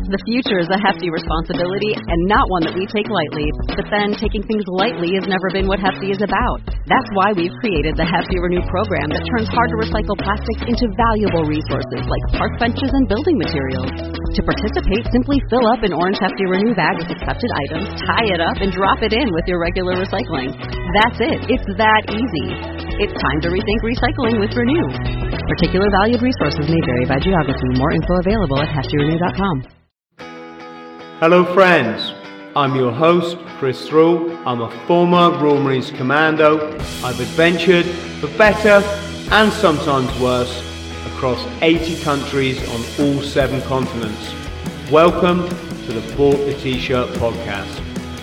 The future is a hefty responsibility and not one that we take lightly. But then taking things lightly has never been what Hefty is about. That's why we've created the Hefty Renew program that turns hard to recycle plastics into valuable resources like park benches and building materials. To participate, simply fill up an orange Hefty Renew bag with accepted items, tie it up, and drop it in with your regular recycling. That's it. It's that easy. It's time to rethink recycling with Renew. Particular valued resources may vary by geography. More info available at heftyrenew.com. Hello friends, I'm your host Chris Thrall. I'm a former Royal Marines Commando. I've adventured for better and sometimes worse across 80 countries on all 7 continents. Welcome to the Bought the T-Shirt podcast.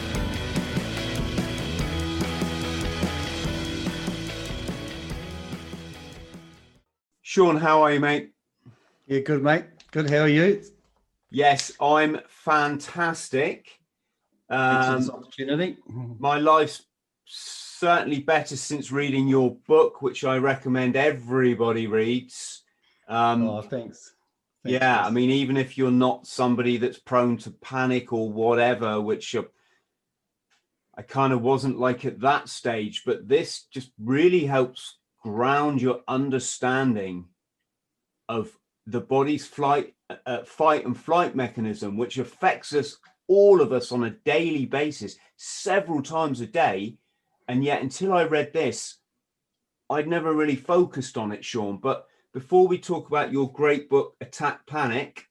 Sean, how are you, mate? Yeah, good, mate. Good. How are you? Yes, I'm fantastic. Thanks for this opportunity. My life's certainly better since reading your book, which I recommend everybody reads. Thanks. Yeah, I mean, even if you're not somebody that's prone to panic or whatever, which I kind of wasn't like at that stage, but this just really helps ground your understanding of the body's fight and flight mechanism, which affects us, all of us, on a daily basis, several times a day. And yet, until I read this, I'd never really focused on it, Sean. But before we talk about your great book, Attack Panic,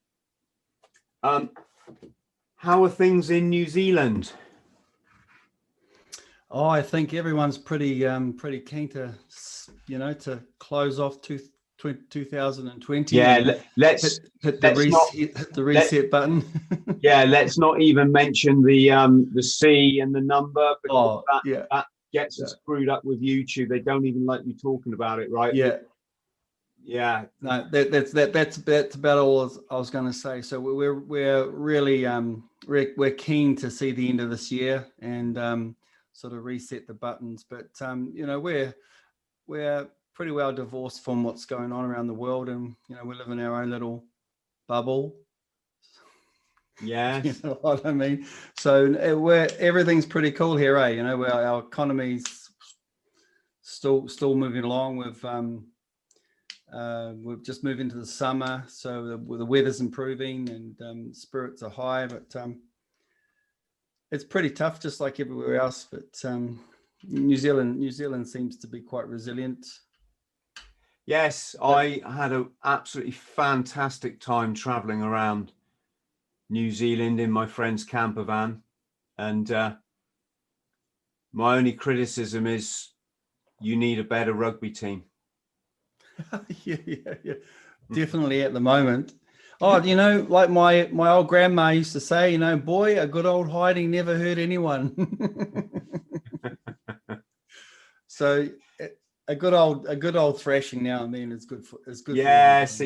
how are things in New Zealand? Oh, I think everyone's pretty keen to, to close off 2020. Yeah, let's hit the reset button. Yeah, let's not even mention the C and the number, because that gets us screwed up with YouTube. They don't even like me talking about it, right? Yeah. No, that's about all I was going to say. So we're really we're keen to see the end of this year and sort of reset the buttons. But we're pretty well divorced from what's going on around the world, and we live in our own little bubble. Yeah, you know what I mean. So everything's pretty cool here, eh? Our economy's still moving along. We've just moved into the summer, so the weather's improving and spirits are high, but it's pretty tough, just like everywhere else. But New Zealand seems to be quite resilient. Yes, I had an absolutely fantastic time traveling around New Zealand in my friend's camper van, and my only criticism is you need a better rugby team. yeah, definitely at the moment. Oh, like my old grandma used to say, boy, a good old hiding never hurt anyone. So a good old thrashing now and then is good. Yes,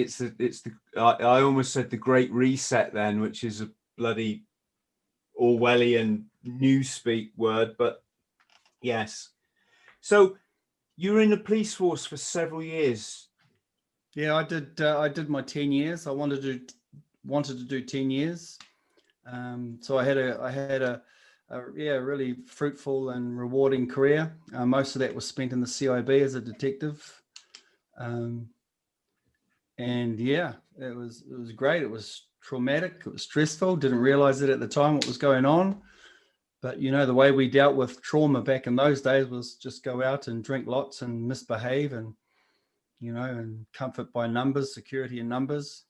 I almost said the Great Reset then, which is a bloody Orwellian newspeak word, but yes. So you were in the police force for several years. Yeah, I did my 10 years. I wanted to do 10 years. So I had a really fruitful and rewarding career. Most of that was spent in the CIB as a detective. And yeah, it was great. It was traumatic. It was stressful. Didn't realize it at the time what was going on. But the way we dealt with trauma back in those days was just go out and drink lots and misbehave and and comfort by numbers, security in numbers.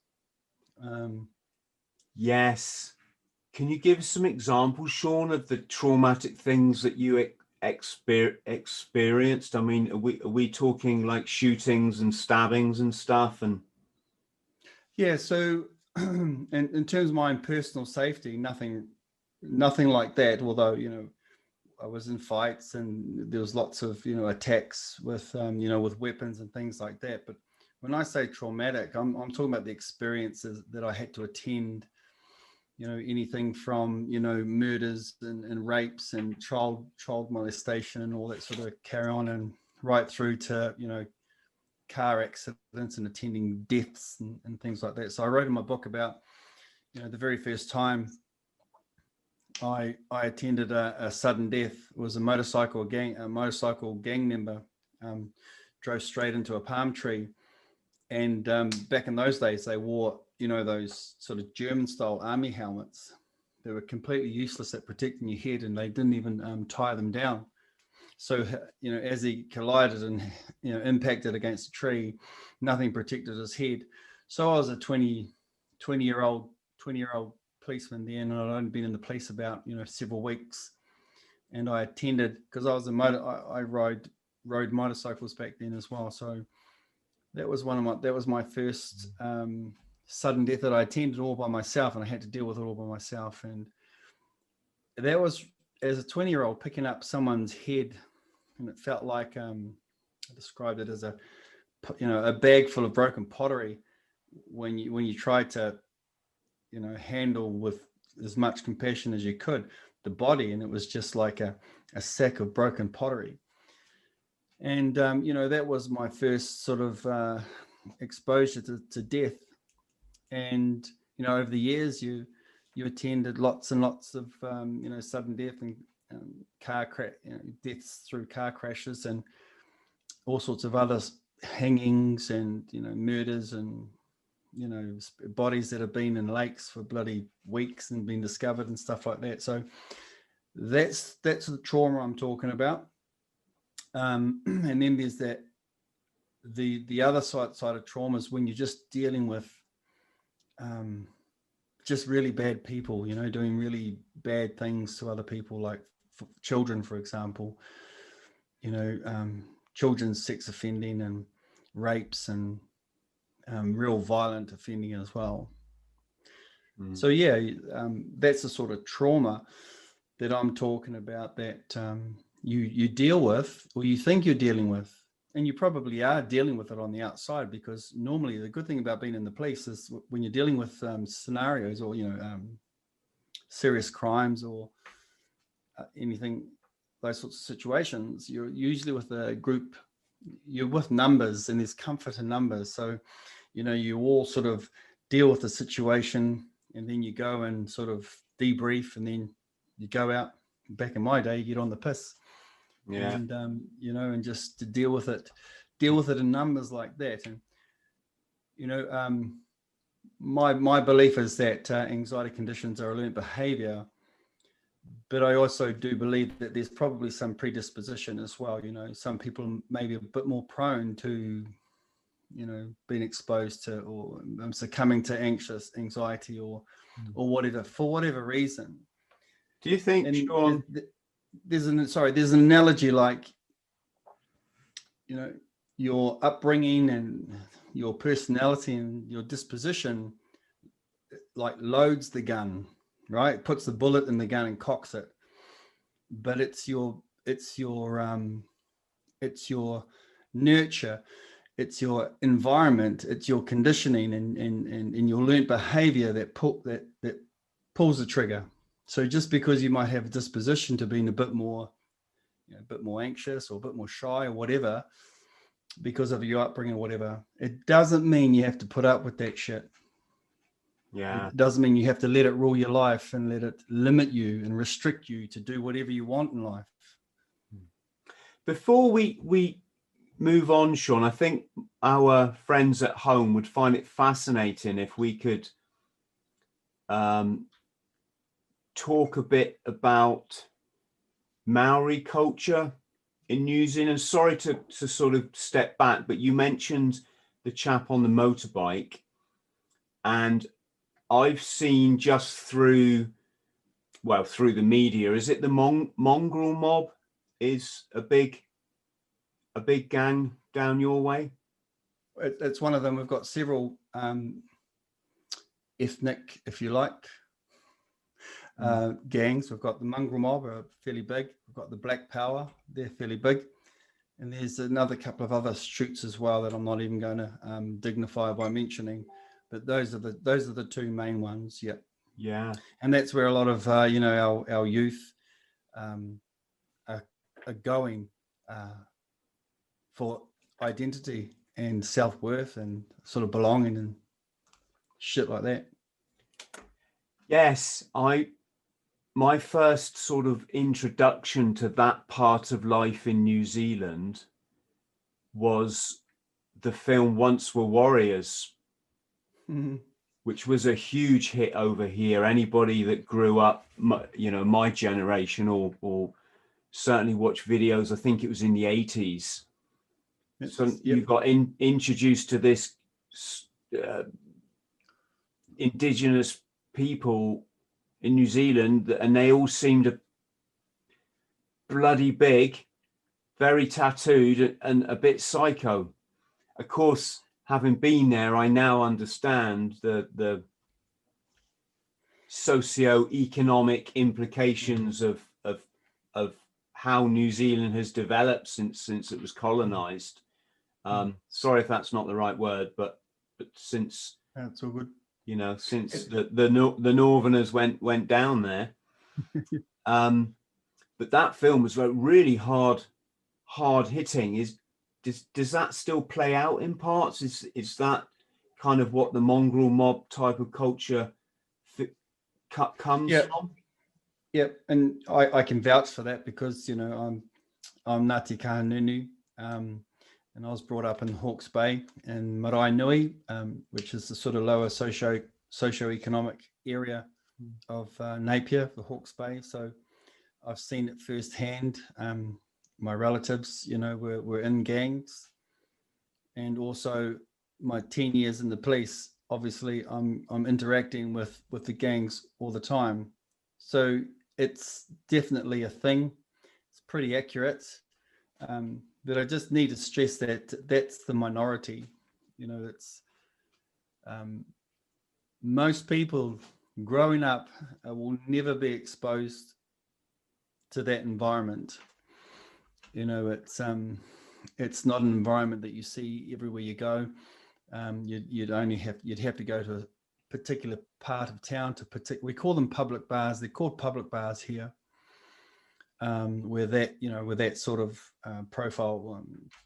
Yes. Can you give us some examples, Sean, of the traumatic things that you experienced? I mean, are we talking like shootings and stabbings and stuff? And yeah, so in terms of my own personal safety, nothing like that. Although I was in fights and there was lots of attacks with with weapons and things like that. But when I say traumatic, I'm talking about the experiences that I had to attend. Anything from murders and rapes and child molestation and all that sort of carry on, and right through to car accidents and attending deaths and things like that. So I wrote in my book about the very first time I attended a sudden death. It was a motorcycle gang member drove straight into a palm tree. And back in those days, they wore, those sort of German style army helmets. They were completely useless at protecting your head, and they didn't even tie them down. So, as he collided and, impacted against a tree, nothing protected his head. So I was a 20-year-old policeman then, and I'd only been in the police about, several weeks. And I attended, because I was I rode motorcycles back then as well. So that was my first sudden death that I attended all by myself, and I had to deal with it all by myself. And that was, as a 20-year-old, picking up someone's head, and it felt like I described it as a bag full of broken pottery. When you try to handle with as much compassion as you could the body, and it was just like a sack of broken pottery. And that was my first sort of exposure to death. And over the years, you attended lots and lots of sudden death and deaths through car crashes and all sorts of other hangings and murders and bodies that have been in lakes for bloody weeks and been discovered and stuff like that. So that's the trauma I'm talking about. And then there's that the other side of trauma is when you're just dealing with just really bad people, doing really bad things to other people, like children, for example, children's sex offending and rapes and real violent offending as well. So that's the sort of trauma that I'm talking about, that you deal with, or you think you're dealing with, and you probably are dealing with it on the outside, because normally the good thing about being in the police is when you're dealing with scenarios or serious crimes or anything, those sorts of situations, you're usually with a group, you're with numbers, and there's comfort in numbers. So you all sort of deal with the situation, and then you go and sort of debrief, and then you go out. Back in my day, you get on the piss. Yeah. And and just to deal with it in numbers like that. And my belief is that anxiety conditions are a learned behavior, but I also do believe that there's probably some predisposition as well. Some people may be a bit more prone to being exposed to or succumbing to anxiety or whatever, for whatever reason. Do you think, Sean? There's an analogy, like your upbringing and your personality and your disposition, like, loads the gun, right? It puts the bullet in the gun and cocks it. But it's your nurture, it's your environment, it's your conditioning and your learned behavior that pulls the trigger. So just because you might have a disposition to being a bit more anxious or a bit more shy or whatever, because of your upbringing or whatever, it doesn't mean you have to put up with that shit. Yeah. It doesn't mean you have to let it rule your life and let it limit you and restrict you to do whatever you want in life. Before we move on, Sean, I think our friends at home would find it fascinating if we could talk a bit about Maori culture in New Zealand. Sorry to sort of step back, but you mentioned the chap on the motorbike, and I've seen just through the media, is it the mongrel mob is a big gang down your way? It's one of them. We've got several ethnic, if you like, gangs. We've got the mongrel mob, are fairly big. We've got the Black Power, they're fairly big, and there's another couple of other shoots as well that I'm not even going to dignify by mentioning, but those are the two main ones. Yeah, and that's where a lot of our youth are going for identity and self-worth and sort of belonging and shit like that. Yes, my first sort of introduction to that part of life in New Zealand was the film Once Were Warriors, which was a huge hit over here. Anybody that grew up, my generation, or certainly watched videos, I think it was in the 80s. So you got introduced to this indigenous people in New Zealand, and they all seemed bloody big, very tattooed, and a bit psycho. Of course, having been there, I now understand the socio-economic implications of how New Zealand has developed since it was colonized. Sorry if that's not the right word, but since that's all good. Since the Northerners went down there. But that film was like really hard hitting. Does that still play out in parts? Is that kind of what the mongrel mob type of culture comes from? Yeah, and I can vouch for that because I'm Ngāti Kahungunu, and I was brought up in Hawke's Bay and Marae Nui, which is the sort of lower socio-economic area of Napier, the Hawke's Bay. So I've seen it firsthand. My relatives, were in gangs, and also my 10 years in the police. Obviously, I'm interacting with the gangs all the time, so it's definitely a thing. It's pretty accurate, but I just need to stress that that's the minority. It's most people growing up will never be exposed to that environment. It's not an environment that you see everywhere you go. You'd have to go to a particular part of town we call them public bars. They're called public bars here, where that sort of profile,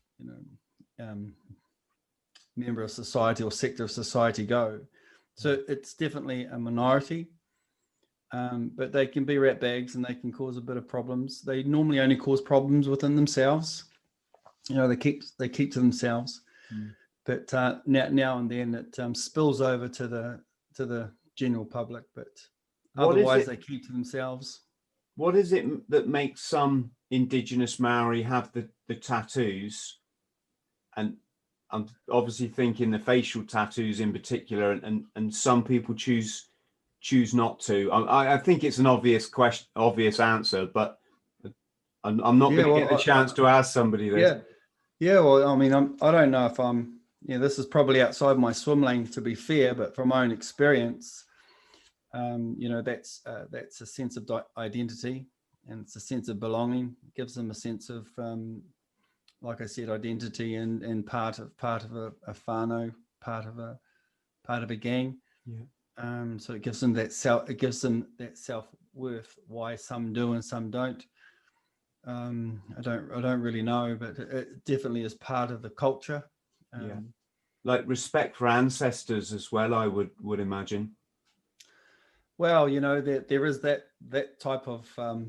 member of society or sector of society go. So it's definitely a minority. But they can be rat bags and they can cause a bit of problems. They normally only cause problems within themselves. They keep to themselves. But now and then it spills over to the general public. But otherwise, they keep to themselves. What is it that makes some Indigenous Maori have the tattoos? And I'm obviously thinking the facial tattoos in particular, and some people choose not to. I think it's an obvious answer, but I'm not going to get the chance to ask somebody this. Yeah. Well, I mean, I don't know if I'm. This is probably outside my swim lane, to be fair, but from my own experience, that's a sense of identity, and it's a sense of belonging. It gives them a sense of, like I said, identity and part of a whānau, part of a gang. Yeah. So it gives them that self-worth. Why some do and some don't, I don't really know, but it definitely is part of the culture. Like respect for ancestors as well, I would imagine. Well, there is that type of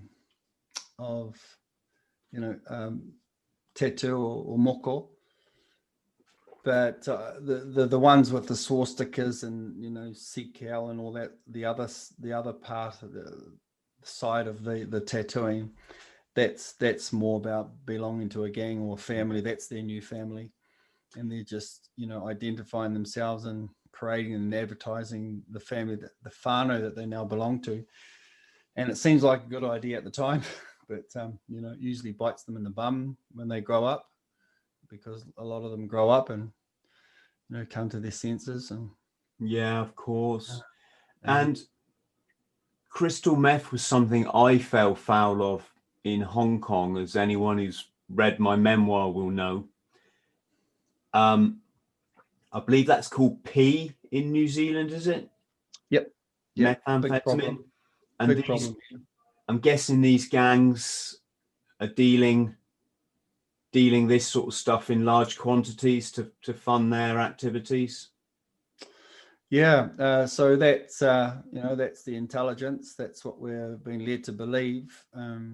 tattoo or moko, but the ones with the swastikas and sikal and all that, the other part of the side of the tattooing, that's more about belonging to a gang or a family. That's their new family, and they're just identifying themselves and parading and advertising the family, the whānau that they now belong to. And it seems like a good idea at the time, but it usually bites them in the bum when they grow up, because a lot of them grow up and come to their senses. And yeah, of course. And crystal meth was something I fell foul of in Hong Kong, as anyone who's read my memoir will know. I believe that's called P in New Zealand, is it? Yep. Methamphetamine. And I'm guessing these gangs are dealing this sort of stuff in large quantities to fund their activities. Yeah, so that's that's the intelligence. That's what we're being led to believe,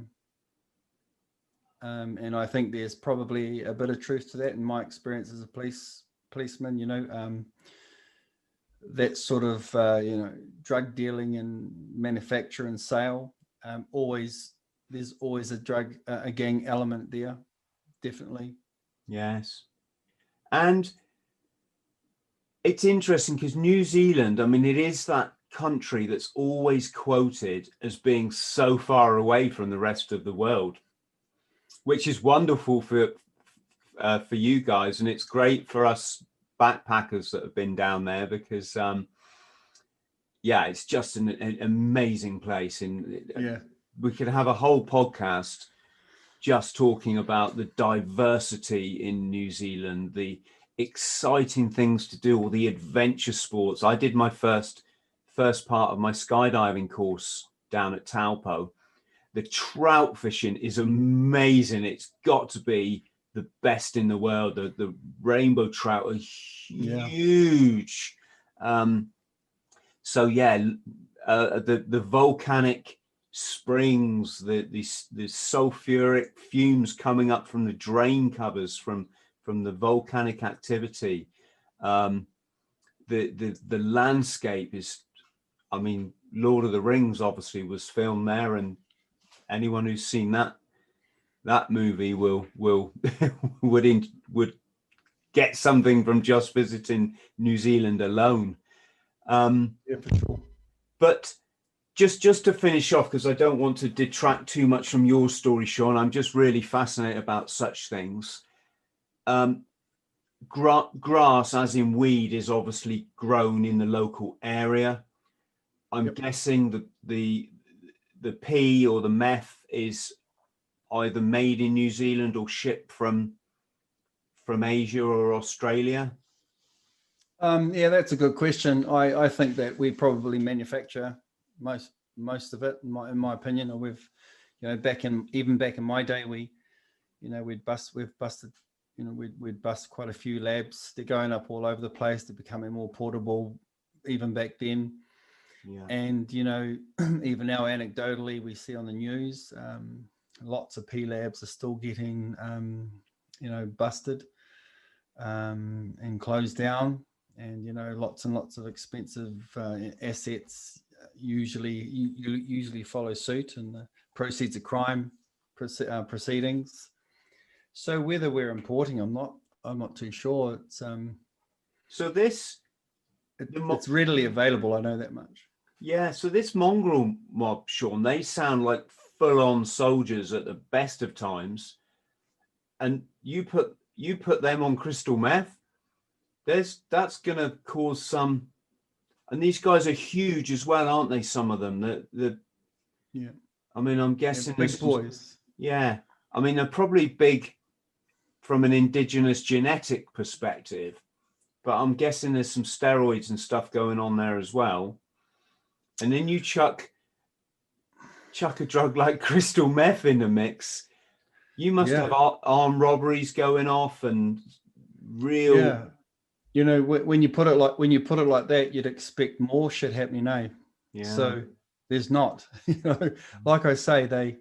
and I think there's probably a bit of truth to that in my experience as a policeman. That sort of drug dealing and manufacture and sale. There's always a gang element there, definitely. Yes, and it's interesting because New Zealand, I mean, it is that country that's always quoted as being so far away from the rest of the world, which is wonderful for you guys, and it's great for us backpackers that have been down there because it's just an amazing place. And we could have a whole podcast just talking about the diversity in New Zealand, the exciting things to do, all the adventure sports. I did my first part of my skydiving course down at Taupo. The trout fishing is amazing. It's got to be the best in the world. The rainbow trout are huge. The volcanic springs, the sulfuric fumes coming up from the drain covers from the volcanic activity. The landscape is, I mean, Lord of the Rings obviously was filmed there, and anyone who's seen that movie would get something from just visiting New Zealand alone. For sure. But just to finish off, because I don't want to detract too much from your story, Sean, I'm just really fascinated about such things. Grass, as in weed, is obviously grown in the local area. I'm guessing the pea or the meth is either made in New Zealand or shipped from Asia or Australia. That's a good question. I think that we probably manufacture most of it, in my opinion. Or we've, back in my day, we'd bust quite a few labs. They're going up all over the place. They're becoming more portable, even back then. Yeah. And even now, anecdotally, we see on the news, lots of P labs are still getting busted and closed down. And lots and lots of expensive assets usually follow suit, and the proceeds of crime proceedings. So whether we're importing, I'm not too sure. It's it's readily available. I know that much. Yeah. So this mongrel mob, Sean, they sound like full-on soldiers at the best of times, and you put them on crystal meth. That's going to cause some, and these guys are huge as well, aren't they? Some of them, yeah. I mean, I'm guessing big boys. Yeah, I mean, they're probably big from an indigenous genetic perspective, but I'm guessing there's some steroids and stuff going on there as well. And then you chuck a drug like crystal meth in the mix. You must have armed robberies going off and real. Yeah. When you put it like that, you'd expect more shit happening, eh? Yeah. So there's not. Like I say, they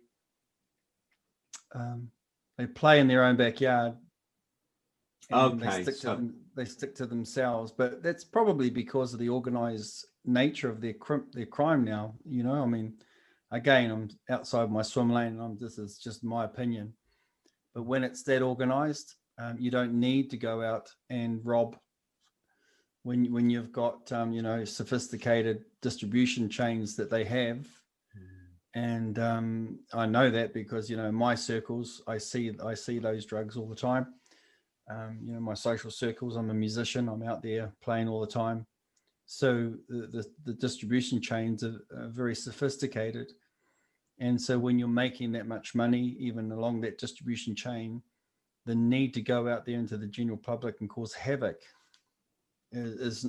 play in their own backyard. And they stick to themselves, but that's probably because of the organized nature of their crime now. I mean, again, I'm outside my swim lane, and this is just my opinion. But when it's that organized, you don't need to go out and rob. When you've got sophisticated distribution chains that they have, and I know that because in my circles I see those drugs all the time. My social circles, I'm a musician, I'm out there playing all the time, so the distribution chains are very sophisticated, and so when you're making that much money even along that distribution chain, the need to go out there into the general public and cause havoc is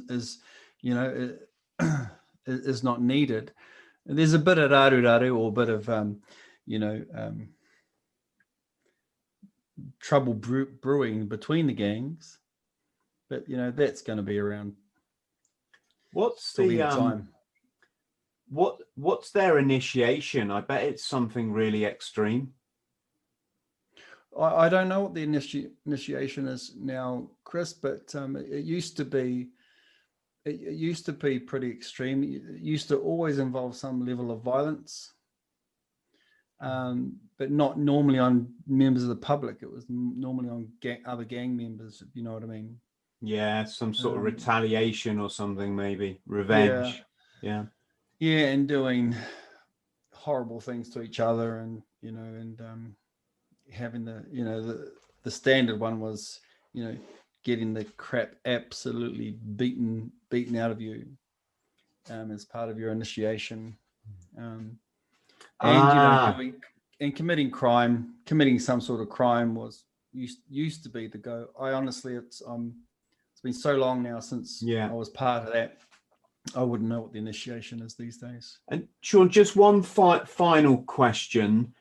not needed. There's a bit of raru or a bit of trouble brewing between the gangs, but that's going to be around What's till the the end of time. what's their initiation? I bet it's something really extreme. I don't know what the initiation is now, Chris, but it used to be. It used to be pretty extreme. It used to always involve some level of violence, but not normally on members of the public. It was normally on other gang members, if you know what I mean. Yeah, some sort of retaliation or something, maybe revenge. Yeah, and doing horrible things to each other, and having the standard one was getting the crap absolutely beaten out of you as part of your initiation, and doing and committing some sort of crime was used to be the go. I honestly, it's been so long now since I was part of that. I wouldn't know what the initiation is these days. And Sean, just one final question.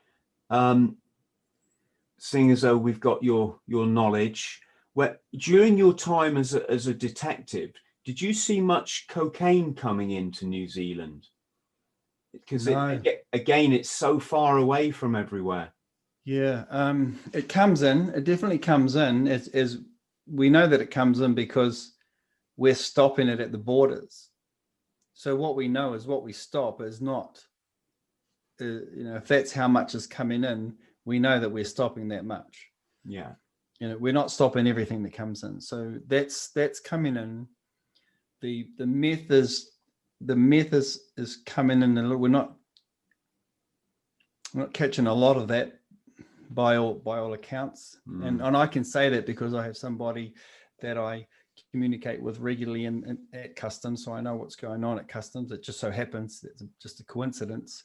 Seeing as though we've got your knowledge, where during your time as a detective, did you see much cocaine coming into New Zealand? Because again, it's so far away from everywhere. Yeah, it comes in. It definitely comes in. As we know that it comes in because we're stopping it at the borders. So what we know is what we stop is not, if that's how much is coming in, we know that we're stopping that much. Yeah. We're not stopping everything that comes in. So that's coming in. The meth is coming in a little. We're not catching a lot of that by all accounts. And I can say that because I have somebody that I communicate with regularly at customs, so I know what's going on at customs. It just so happens it's just a coincidence.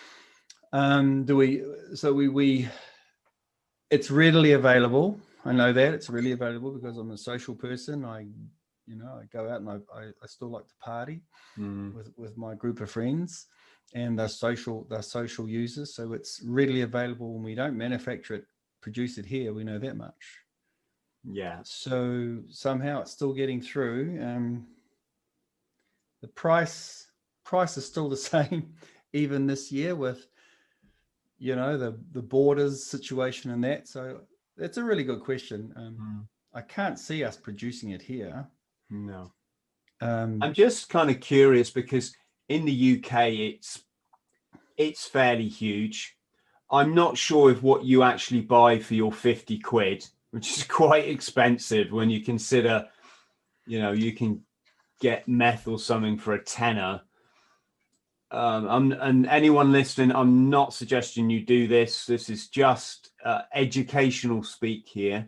It's readily available. I know that it's really available because I'm a social person. I go out and I still like to party with my group of friends, and they're social users. So it's readily available. When we don't manufacture it, produce it here, we know that much. Yeah. So somehow it's still getting through. The price is still the same, even this year with, the borders situation and that. So that's a really good question. I can't see us producing it here. No. I'm just kind of curious because in the UK, it's fairly huge. I'm not sure if what you actually buy for your 50 quid, which is quite expensive when you consider, you can get meth or something for a tenner. And anyone listening, I'm not suggesting you do this. This is just educational speak here.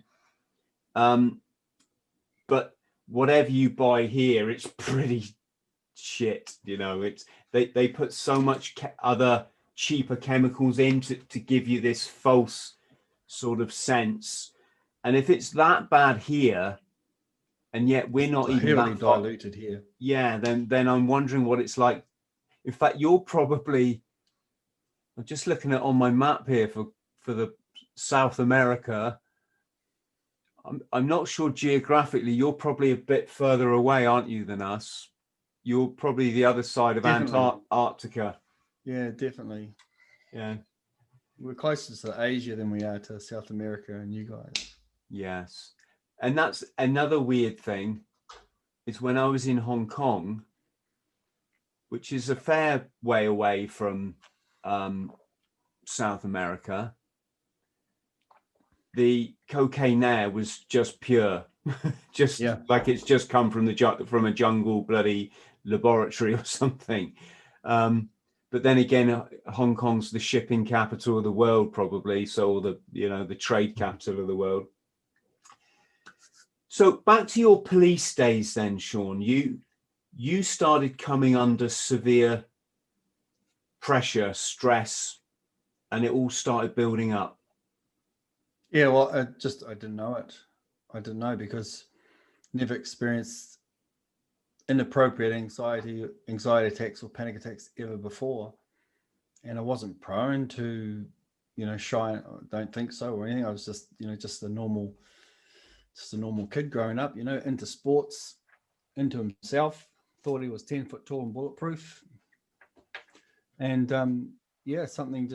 But whatever you buy here, it's pretty shit. It's they put so much other cheaper chemicals in to give you this false sort of sense. And if it's that bad here, and yet we're not even that diluted here, then I'm wondering what it's like. In fact, you're probably, I'm just looking at on my map here for the South America. I'm not sure geographically, you're probably a bit further away, aren't you, than us? You're probably the other side of Antarctica. Yeah, definitely. Yeah. We're closer to Asia than we are to South America and you guys. Yes. And that's another weird thing is when I was in Hong Kong, which is a fair way away from South America, the cocaine there was just pure, like it's just come from a jungle bloody laboratory or something. But then again, Hong Kong's the shipping capital of the world, probably, so the trade capital of the world. So back to your police days then, Sean. You started coming under severe pressure, stress, and it all started building up. Yeah, well, I didn't know it. I didn't know because never experienced inappropriate anxiety attacks or panic attacks ever before. And I wasn't prone to, shy. I don't think so or anything. I was just, just a normal kid growing up, into sports, into himself. thought he was 10 foot tall and bulletproof. And something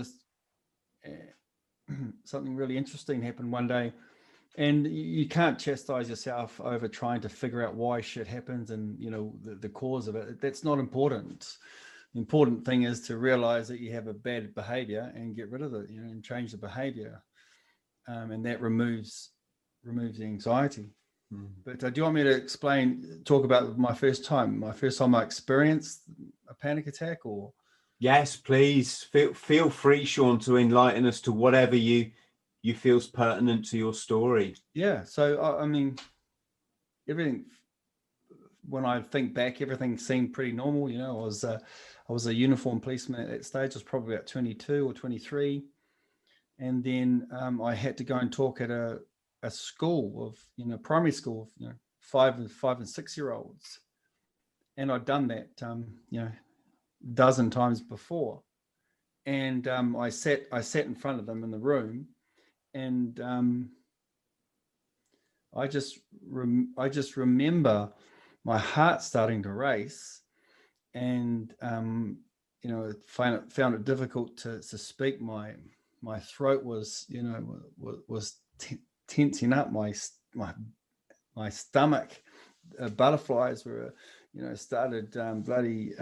really interesting happened one day. And you can't chastise yourself over trying to figure out why shit happens and, the cause of it. That's not important. The important thing is to realize that you have a bad behavior and get rid of it, and change the behavior. And that removes the anxiety. But do you want me to talk about my first time I experienced a panic attack? Or yes, please feel free, Sean, to enlighten us to whatever you feel's pertinent to your story. Yeah, so I mean, everything, when I think back, everything seemed pretty normal. I was a uniform policeman at that stage. I was probably about 22 or 23, and then I had to go and talk at a school of primary school of 5 and 6 year olds, and I'd done that a dozen times before, and I sat in front of them in the room, and I just remember my heart starting to race, and found it difficult to speak. My throat was tensing up. My stomach, butterflies were, started bloody.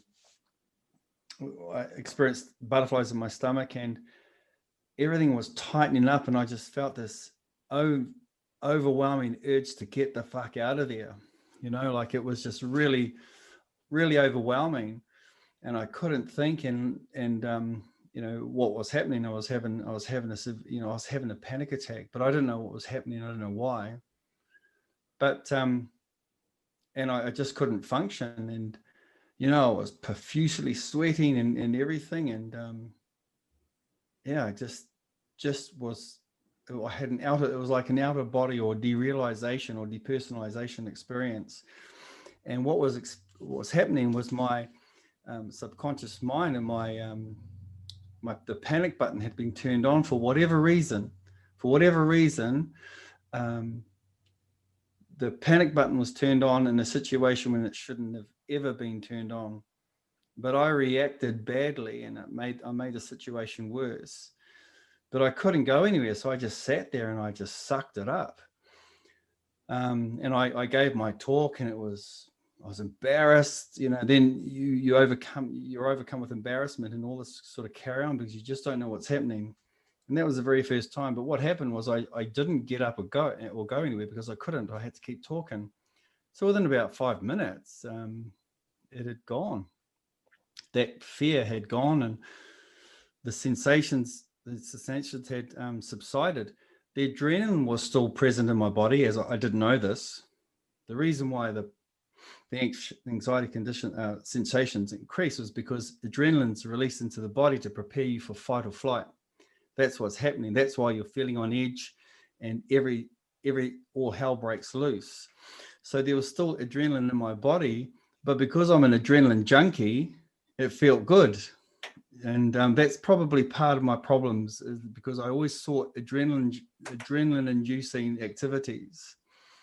I experienced butterflies in my stomach, and everything was tightening up, and I just felt this overwhelming urge to get the fuck out of there. Like it was just really, really overwhelming, and I couldn't think. And what was happening? I was having a panic attack, but I didn't know what was happening. I don't know why. But and I just couldn't function, and I was profusely sweating and everything, and I just was. I had it was like an out of body or derealization or depersonalization experience. And what was happening was my subconscious mind and the panic button had been turned on for whatever reason. The panic button was turned on in a situation when it shouldn't have ever been turned on. But I reacted badly, and I made the situation worse. But I couldn't go anywhere, so I just sat there and I just sucked it up. And I gave my talk, and I was embarrassed. Then you're overcome with embarrassment and all this sort of carry on because you just don't know what's happening. And that was the very first time. But what happened was I didn't get up or go anywhere because I couldn't. I had to keep talking. So within about 5 minutes, it had gone. That fear had gone, and the sensations had subsided. The adrenaline was still present in my body, as I didn't know this. The reason why the anxiety condition sensations increase was because adrenaline's released into the body to prepare you for fight or flight. That's what's happening. That's why you're feeling on edge, and all hell breaks loose. So there was still adrenaline in my body, but because I'm an adrenaline junkie, it felt good. And that's probably part of my problems, is because I always sought adrenaline-inducing activities.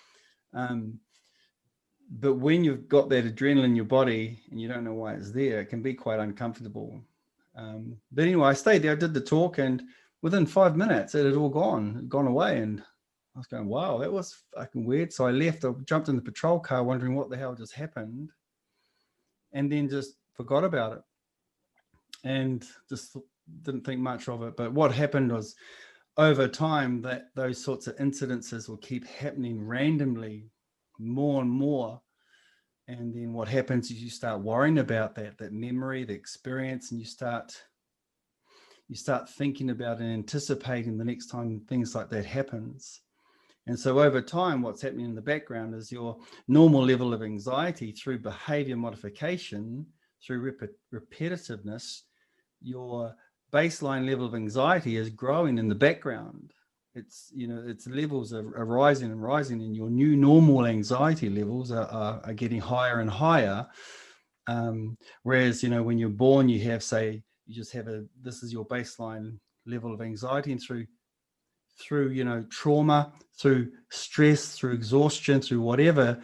But when you've got that adrenaline in your body and you don't know why it's there, it can be quite uncomfortable. But anyway, I stayed there, I did the talk, and within 5 minutes, it had all gone away. And I was going, wow, that was fucking weird. So I left, I jumped in the patrol car wondering what the hell just happened, and then just forgot about it. And just didn't think much of it. But what happened was, over time, that those sorts of incidences will keep happening randomly, more and more. And then what happens is you start worrying about that memory, the experience, and you start thinking about and anticipating the next time things like that happens. And so over time, what's happening in the background is your normal level of anxiety through behavior modification, through repetitiveness, your baseline level of anxiety is growing in the background. Its levels are rising and rising, and your new normal anxiety levels are getting higher and higher. Whereas, when you're born, you have, say, you just have this is your baseline level of anxiety, and through trauma, through stress, through exhaustion, through whatever,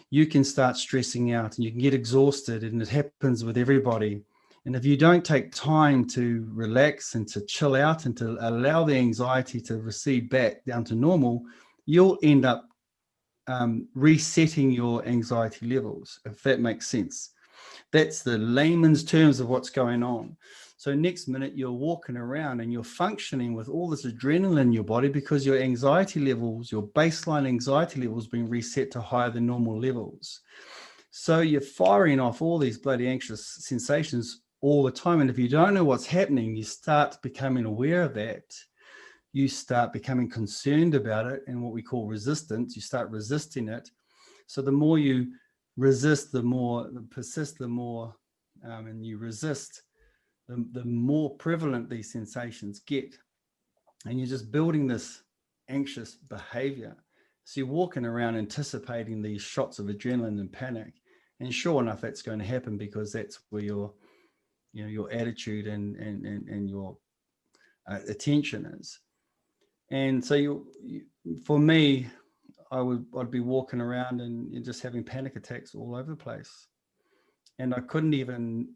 you can start stressing out and you can get exhausted, and it happens with everybody. And if you don't take time to relax and to chill out and to allow the anxiety to recede back down to normal, you'll end up resetting your anxiety levels, if that makes sense. That's the layman's terms of what's going on. So next minute you're walking around and you're functioning with all this adrenaline in your body because your anxiety levels, your baseline anxiety levels, being reset to higher than normal levels. So you're firing off all these bloody anxious sensations all the time. And if you don't know what's happening, you start becoming aware of that. You start becoming concerned about it, and what we call resistance. You start resisting it. So the more you resist, the more persist, the more, and you resist, the more prevalent these sensations get. And you're just building this anxious behavior. So you're walking around anticipating these shots of adrenaline and panic. And sure enough, that's going to happen because that's where your attitude and your attention is. And so for me, I'd be walking around and just having panic attacks all over the place. And I didn't even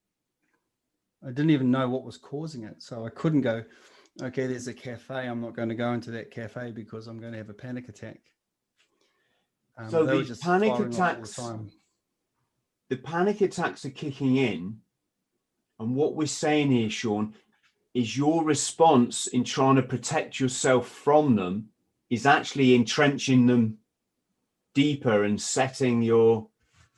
know what was causing it. So I couldn't go, okay, there's a cafe. I'm not going to go into that cafe because I'm going to have a panic attack. So these panic attacks, the panic attacks are kicking in. And what we're saying here, Sean, is your response in trying to protect yourself from them is actually entrenching them deeper and setting your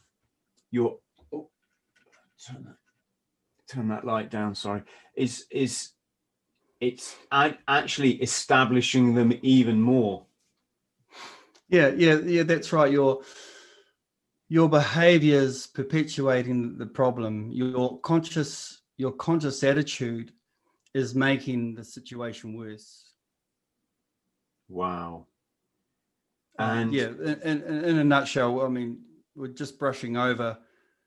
turn that light down, sorry, it's actually establishing them even more. Yeah, that's right. Your behaviors perpetuating the problem. Your conscious attitude is making the situation worse. Wow. And in a nutshell, I mean, we're just brushing over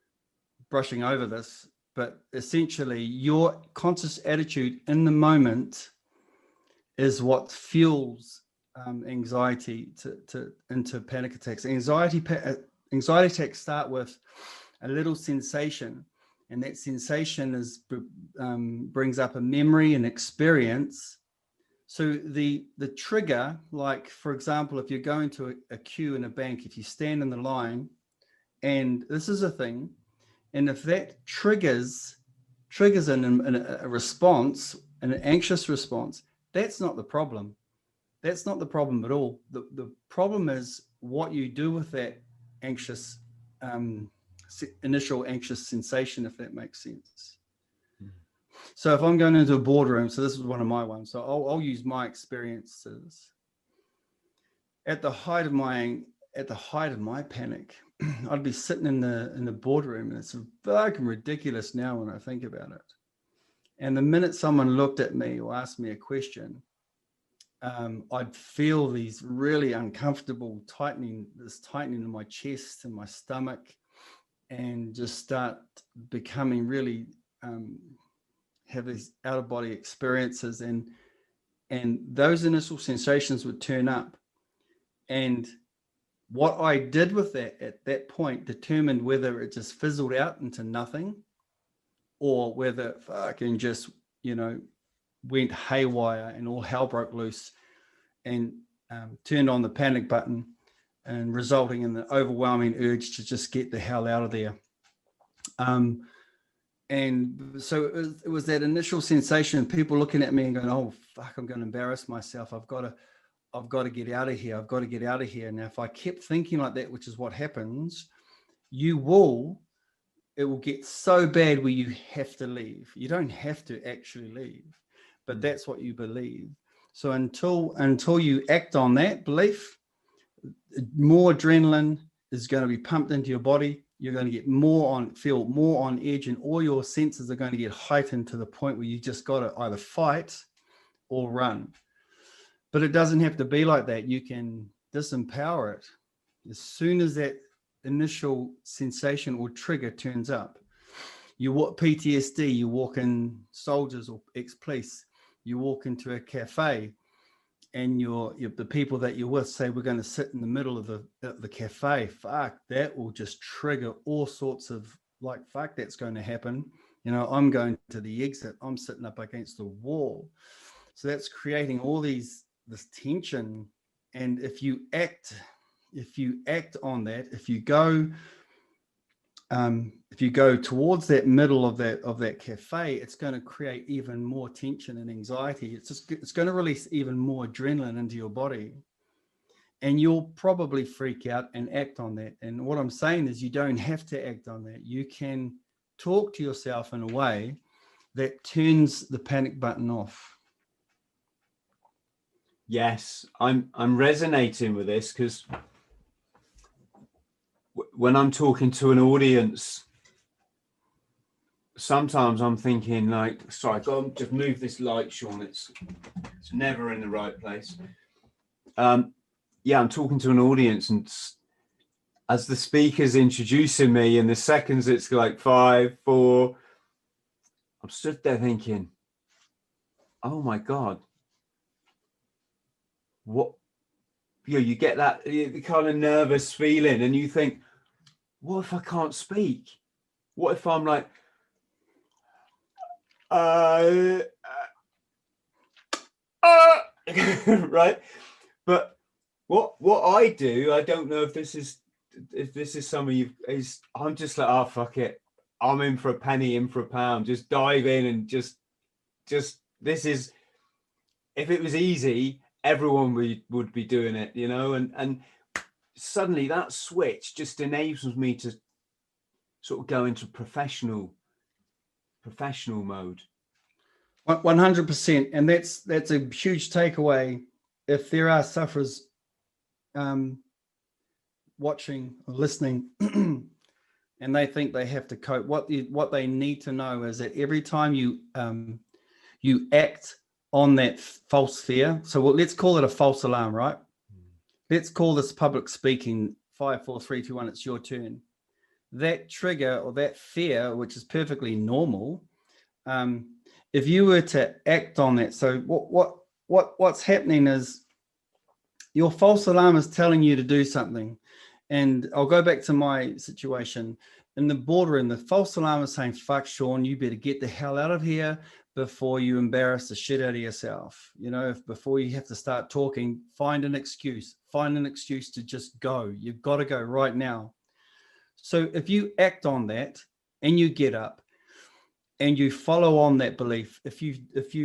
this, but essentially your conscious attitude in the moment is what fuels anxiety into panic attacks. Anxiety attacks start with a little sensation, and that sensation brings up a memory and experience. So the trigger, like for example, if you're going to a queue in a bank, if you stand in the line, and this is a thing, and if that triggers a response, an anxious response, that's not the problem. That's not the problem at all. The problem is what you do with that anxious, initial anxious sensation, if that makes sense. So if I'm going into a boardroom, so this is one of my ones, so I'll use my experiences. At the height of my panic, I'd be sitting in the boardroom, and it's fucking ridiculous now when I think about it. And the minute someone looked at me or asked me a question, I'd feel these really uncomfortable tightening in my chest and my stomach, and just start becoming really have these out-of-body experiences, and those initial sensations would turn up. And what I did with that at that point determined whether it just fizzled out into nothing, or whether fucking just, went haywire and all hell broke loose and turned on the panic button, and resulting in the overwhelming urge to just get the hell out of there. And so it was that initial sensation, people looking at me and going, oh, fuck, I'm going to embarrass myself. I've got to get out of here. I've got to get out of here. Now, if I kept thinking like that, which is what happens, it will get so bad where you have to leave. You don't have to actually leave, but that's what you believe. So until you act on that belief, more adrenaline is going to be pumped into your body. You're going to get feel more on edge, and all your senses are going to get heightened to the point where you just got to either fight or run. But it doesn't have to be like that. You can disempower it as soon as that initial sensation or trigger turns up. You walk PTSD, you walk in, soldiers or ex-police, you walk into a cafe, the people that you're with say we're going to sit in the middle of the cafe, fuck, that will just trigger all sorts of like, fuck, that's going to happen. You know, I'm going to the exit, I'm sitting up against the wall. So that's creating all this tension. And if you act on that, if you go towards that middle of that cafe, it's going to create even more tension and anxiety. It's going to release even more adrenaline into your body, and you'll probably freak out and act on that. And what I'm saying is, you don't have to act on that. You can talk to yourself in a way that turns the panic button off. Yes, I'm resonating with this, because when I'm talking to an audience, sometimes I'm thinking like, sorry, go on, just move this light, Sean. It's never in the right place. Yeah, I'm talking to an audience, and as the speaker's introducing me, in the seconds it's like 5, 4, I'm stood there thinking, oh my God, what? You get that kind of nervous feeling, and you think, what if I can't speak? What if I'm like, right? But what I do, I don't know if this is some of you, is I'm just like, oh fuck it, I'm in for a penny, in for a pound, just dive in and just this is, if it was easy, everyone would be doing it, you know, and suddenly that switch just enables me to sort of go into professional mode. 100%. And that's a huge takeaway. If there are sufferers watching or listening and they think they have to cope, what they need to know is that every time you act on that false fear, so let's call it a false alarm, right? Let's call this public speaking. 5, 4, 3, 2, 1, it's your turn. That trigger or that fear, which is perfectly normal, if you were to act on that, so what's happening is your false alarm is telling you to do something. And I'll go back to my situation in the boardroom. The false alarm is saying, fuck, Sean, you better get the hell out of here before you embarrass the shit out of yourself. You know, before you have to start talking, find an excuse to just go. You've got to go right now. So if you act on that and you get up and you follow on that belief, if you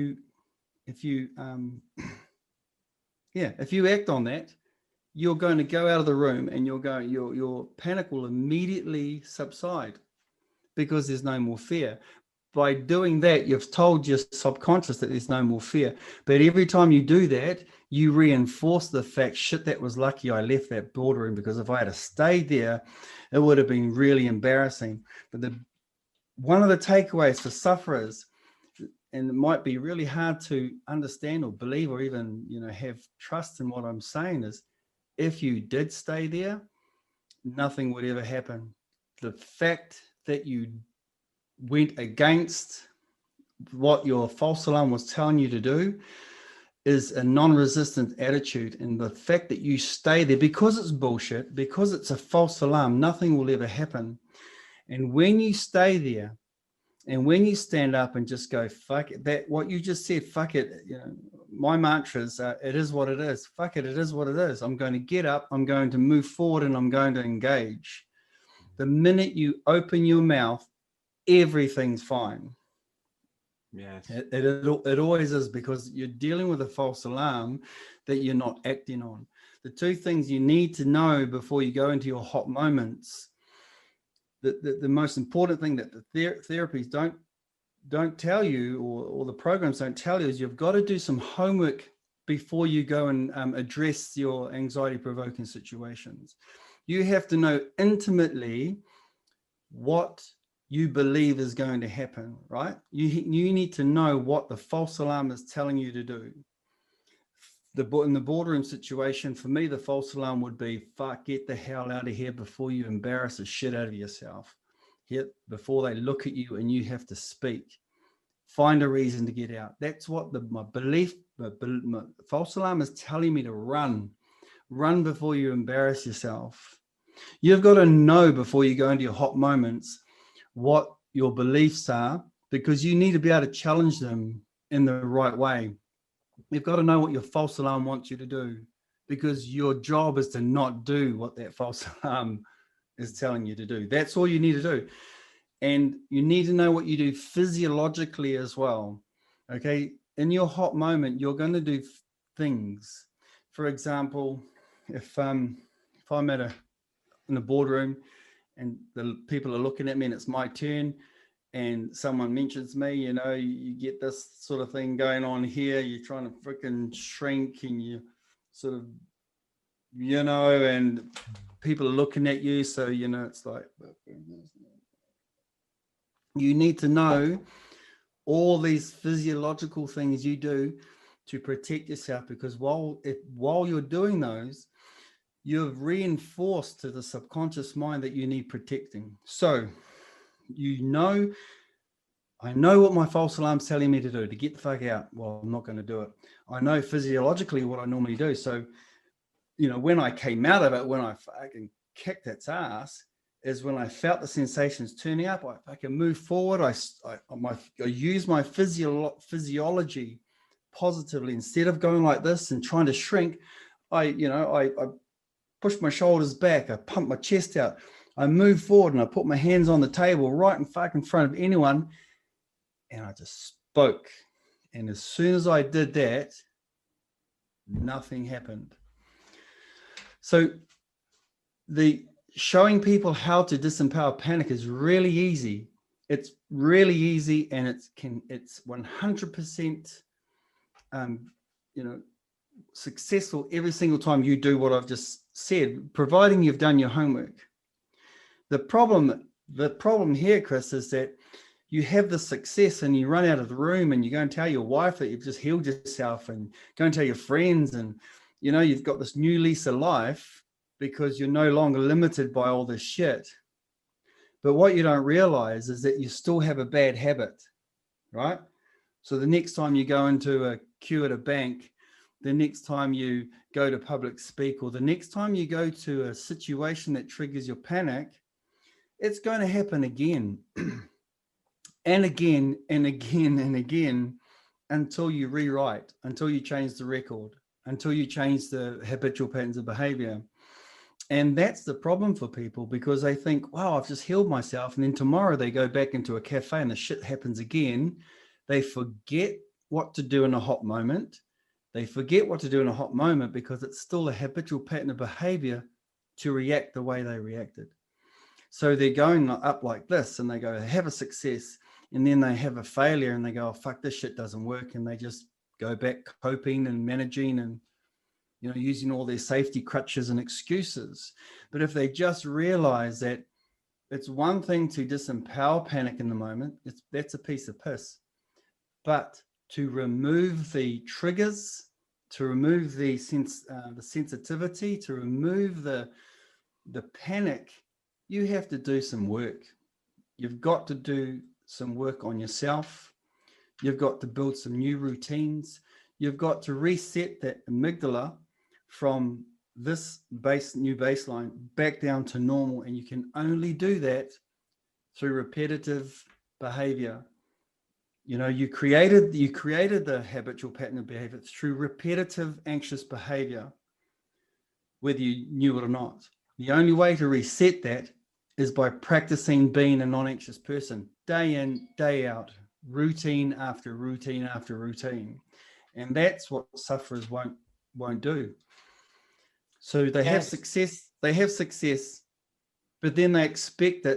act on that, you're going to go out of the room and your panic will immediately subside because there's no more fear. By doing that, you've told your subconscious that there's no more fear. But every time you do that, you reinforce the fact, shit, that was lucky I left that boardroom, because if I had stayed there, it would have been really embarrassing. But one of the takeaways for sufferers, and it might be really hard to understand or believe or even, you know, have trust in what I'm saying, is if you did stay there, nothing would ever happen. The fact that you went against what your false alarm was telling you to do is a non-resistant attitude. And the fact that you stay there, because it's bullshit, because it's a false alarm, nothing will ever happen. And when you stay there, and when you stand up and just go, fuck it, that what you just said, fuck it, you know, my mantras are, it is what it is. Fuck it, it is what it is. I'm going to get up, I'm going to move forward, and I'm going to engage. The minute you open your mouth, everything's fine. Yes. It always is, because you're dealing with a false alarm that you're not acting on. The two things you need to know before you go into your hot moments, the most important thing that the therapies don't tell you, or the programs don't tell you, is you've got to do some homework before you go and address your anxiety provoking situations. You have to know intimately what you believe is going to happen, right? You need to know what the false alarm is telling you to do. In the boardroom situation, for me, the false alarm would be, fuck, get the hell out of here before you embarrass the shit out of yourself. Before they look at you and you have to speak. find a reason to get out. That's what my false alarm is telling me to run. Run before you embarrass yourself. You've got to know before you go into your hot moments what your beliefs are, because you need to be able to challenge them in the right way. You've got to know what your false alarm wants you to do, because your job is to not do what that false alarm is telling you to do. That's all you need to do. And you need to know what you do physiologically as well. Okay. In your hot moment, you're going to do things. For example, if I'm in a boardroom and the people are looking at me and it's my turn and someone mentions me, you get this sort of thing going on here. You're trying to freaking shrink and you sort of, and people are looking at you. So, it's like, you need to know all these physiological things you do to protect yourself, because while you're doing those, you've reinforced to the subconscious mind that you need protecting. So, I know what my false alarm's telling me to do, to get the fuck out. Well, I'm not going to do it. I know physiologically what I normally do. So, when I came out of it, when I fucking kicked its ass, is when I felt the sensations turning up. I can move forward. I use my physiology positively. Instead of going like this and trying to shrink, I push my shoulders back. I pump my chest out. I move forward and I put my hands on the table right in front of anyone. And I just spoke. And as soon as I did that, nothing happened. So the showing people how to disempower panic is really easy. It's really easy, and it's 100% successful every single time you do what I've just said, providing you've done your homework. The problem here, Chris, is that you have the success and you run out of the room and you go and tell your wife that you've just healed yourself, and go and tell your friends, and you've got this new lease of life because you're no longer limited by all this shit. But what you don't realize is that you still have a bad habit, right? So the next time you go into a queue at a bank, the next time you go to public speak, or the next time you go to a situation that triggers your panic, it's going to happen again and again and again and again, until you rewrite, until you change the record, until you change the habitual patterns of behavior. And that's the problem for people, because they think, wow, I've just healed myself. And then tomorrow they go back into a cafe and the shit happens again. They forget what to do in a hot moment. They forget what to do in a hot moment because it's still a habitual pattern of behavior to react the way they reacted. So they're going up like this, and they go, they have a success, and then they have a failure, and they go, oh, fuck, this shit doesn't work. And they just go back coping and managing and using all their safety crutches and excuses. But if they just realize that it's one thing to disempower panic in the moment, that's a piece of piss. But to remove the triggers, to remove the sensitivity, to remove the panic, you have to do some work. You've got to do some work on yourself. You've got to build some new routines. You've got to reset that amygdala from this new baseline back down to normal. And you can only do that through repetitive behavior. You created the habitual pattern of behavior through repetitive anxious behavior, whether you knew it or not. The only way to reset that is by practicing being a non-anxious person, day in, day out, routine after routine after routine. And that's what sufferers won't do. So they have success, but then they expect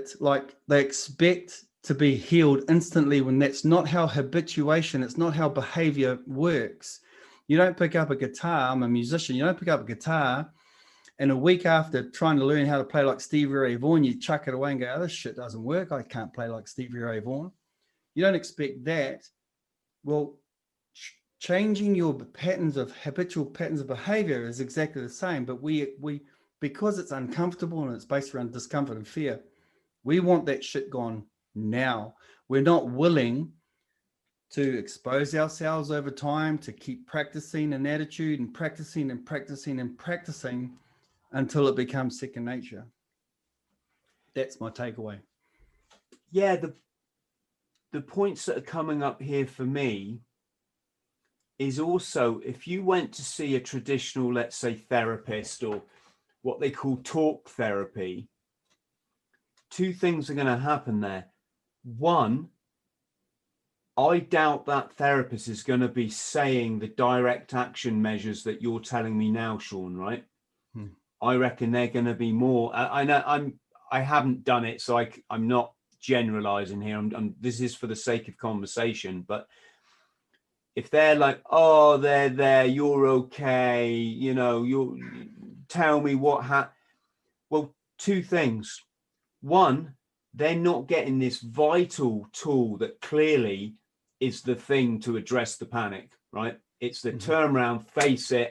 to be healed instantly, when that's not how habituation, it's not how behavior works. You don't pick up a guitar. I'm a musician. You don't pick up a guitar and a week after trying to learn how to play like Stevie Ray Vaughan, you chuck it away and go, oh, this shit doesn't work. I can't play like Stevie Ray Vaughan. You don't expect that. Well, changing your habitual patterns of behavior is exactly the same, but we because it's uncomfortable and it's based around discomfort and fear, we want that shit gone now. We're not willing to expose ourselves over time, to keep practicing an attitude and practicing and practicing and practicing until it becomes second nature. That's my takeaway. Yeah, the points that are coming up here for me is also, if you went to see a traditional, let's say, therapist or what they call talk therapy, two things are going to happen there. One, I doubt that therapist is going to be saying the direct action measures that you're telling me now, Sean, right? I reckon they're going to be more, I know I haven't done it, so I'm not generalizing here. This is for the sake of conversation, but if they're like, oh, they're there, you're okay, you know, you tell me what well, two things. One, they're not getting this vital tool that clearly is the thing to address the panic, right? It's the turn around, face it.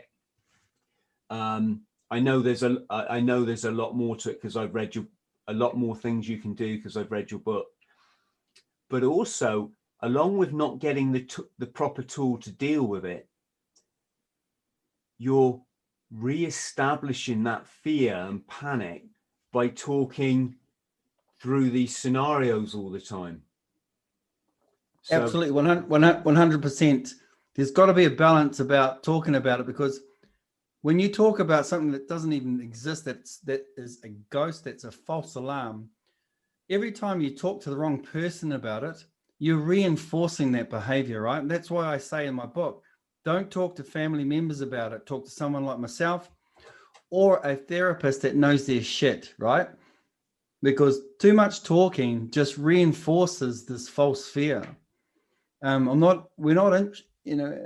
I know there's a lot more to it because I've read a lot more things you can do because I've read your book. But also, along with not getting the proper tool to deal with it, you're re-establishing that fear and panic by talking through these scenarios all the time. So, absolutely, 100%. There's got to be a balance about talking about it, because when you talk about something that doesn't even exist, that is a ghost, that's a false alarm, every time you talk to the wrong person about it, you're reinforcing that behavior, right? And that's why I say in my book, don't talk to family members about it. Talk to someone like myself or a therapist that knows their shit, right? Because too much talking just reinforces this false fear. We're not, you know,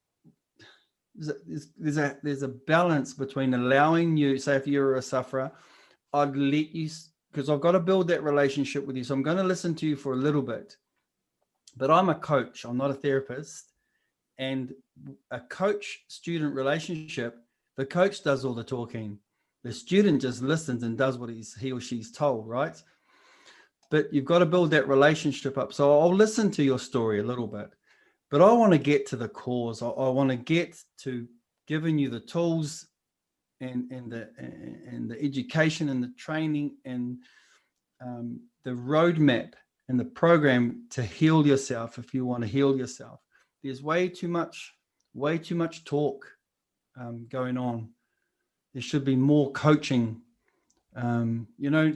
there's a balance between allowing you, say if you're a sufferer, I'd let you, because I've got to build that relationship with you. So I'm going to listen to you for a little bit, but I'm a coach. I'm not a therapist. And a coach-student relationship, the coach does all the talking. The student just listens and does what he or she's told, right? But you've got to build that relationship up. So I'll listen to your story a little bit, but I want to get to the cause. I want to get to giving you the tools and the education and the training and the roadmap and the program to heal yourself if you want to heal yourself. There's way too much talk going on. There should be more coaching. You know,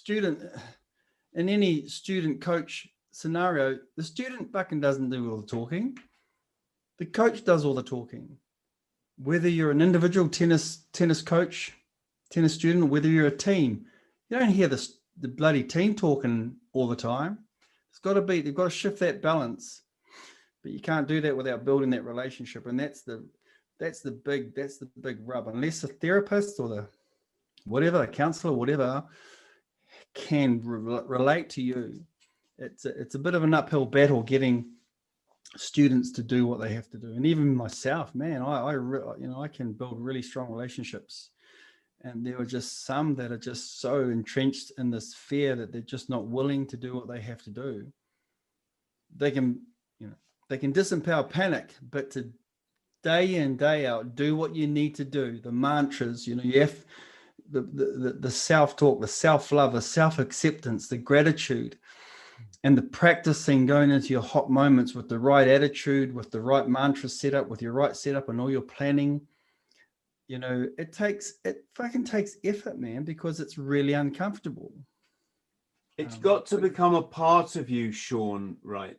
in any student coach scenario, the student fucking doesn't do all the talking. The coach does all the talking. Whether you're an individual tennis coach, tennis student, or whether you're a team, you don't hear the bloody team talking all the time. They've got to shift that balance. But you can't do that without building that relationship, and that's the big rub. Unless a therapist or a counselor, whatever, can relate to you, it's a bit of an uphill battle getting students to do what they have to do. And even myself, man, I can build really strong relationships, and there are just some that are just so entrenched in this fear that they're just not willing to do what they have to do. They can disempower panic, but to day in, day out, do what you need to do. The mantras, you have the self-talk, the self-love, the self-acceptance, the gratitude, and the practicing going into your hot moments with the right attitude, with the right mantra setup, with your right setup and all your planning. It fucking takes effort, man, because it's really uncomfortable. It's got to become a part of you, Sean, right?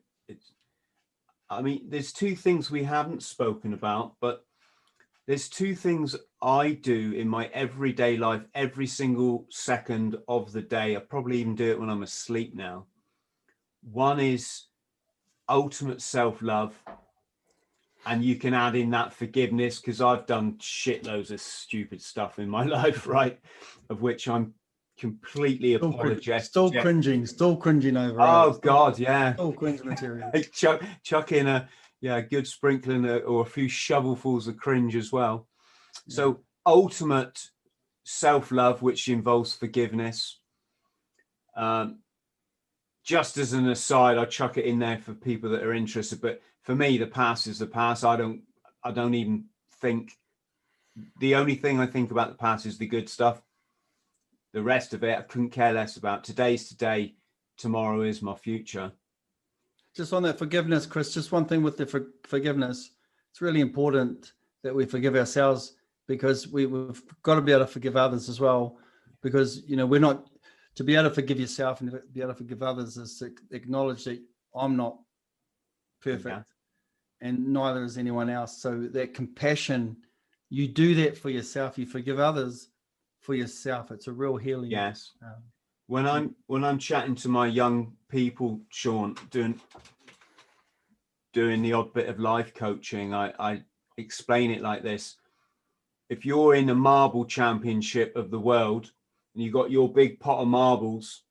There's two things we haven't spoken about, but there's two things I do in my everyday life, every single second of the day. I probably even do it when I'm asleep now. One is ultimate self-love, and you can add in that forgiveness, because I've done shitloads of stupid stuff in my life, right? Of which I'm completely apologetic. Still cringing over. Oh God, yeah. Still cringe material. Chuck in a good sprinkling or a few shovelfuls of cringe as well. Yeah. So ultimate self-love, which involves forgiveness. just as an aside, I'll chuck it in there for people that are interested. But for me, the past is the past. I don't even think, the only thing I think about the past is the good stuff. The rest of it, I couldn't care less about. Today's today, tomorrow is my future. Just on that forgiveness, Chris, just one thing with the forgiveness. It's really important that we forgive ourselves, because we've got to be able to forgive others as well. Because, you know, we're not, to be able to forgive yourself and be able to forgive others is to acknowledge that I'm not perfect, and neither is anyone else. So that compassion, you do that for yourself, you forgive others for yourself. It's a real healing. Yes. When I'm chatting to my young people, Sean, doing the odd bit of life coaching, I explain it like this. If you're in a marble championship of the world and you got your big pot of marbles,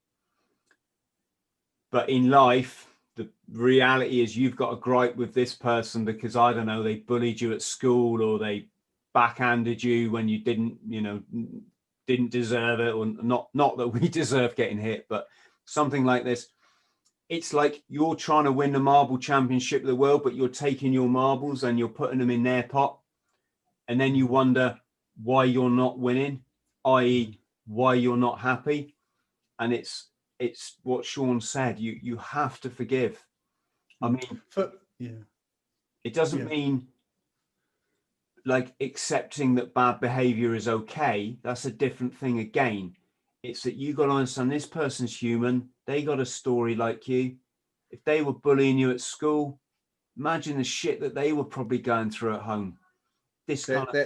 but in life, the reality is you've got a gripe with this person because, I don't know, they bullied you at school, or they backhanded you when you didn't deserve it, or not that we deserve getting hit, but something like this. It's like you're trying to win the marble championship of the world, but you're taking your marbles and you're putting them in their pot. And then you wonder why you're not winning, i.e. why you're not happy. And it's what Sean said. You have to forgive. I mean, it doesn't mean like accepting that bad behavior is okay. That's a different thing again. It's that you got to understand this person's human. They got a story like you. If they were bullying you at school, imagine the shit that they were probably going through at home. That's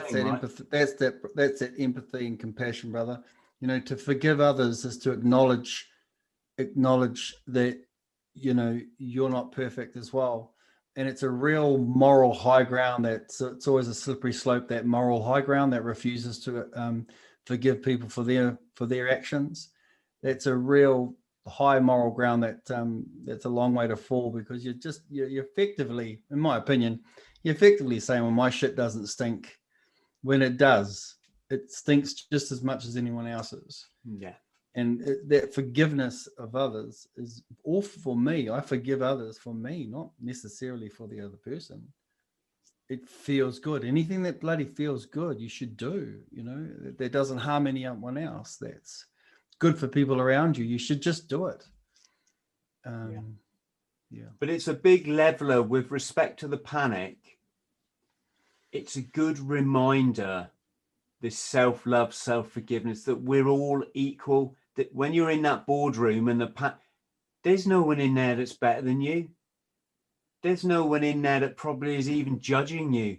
that empathy and compassion, brother. You know, to forgive others is to acknowledge that, you know, you're not perfect as well. And it's a real moral high ground. It's always a slippery slope, that moral high ground that refuses to forgive people for their actions. That's a real high moral ground that's a long way to fall, because you're effectively, in my opinion, you're effectively saying, well, my shit doesn't stink, when it does. It stinks just as much as anyone else's. Yeah. And that forgiveness of others is all for me. I forgive others for me, not necessarily for the other person. It feels good. Anything that bloody feels good, you should do. You know, that doesn't harm anyone else. That's good for people around you. You should just do it. Yeah. But it's a big leveler with respect to the panic. It's a good reminder, this self-love, self-forgiveness, that we're all equal. That when you're in that boardroom and there's no one in there that's better than you. There's no one in there that probably is even judging you.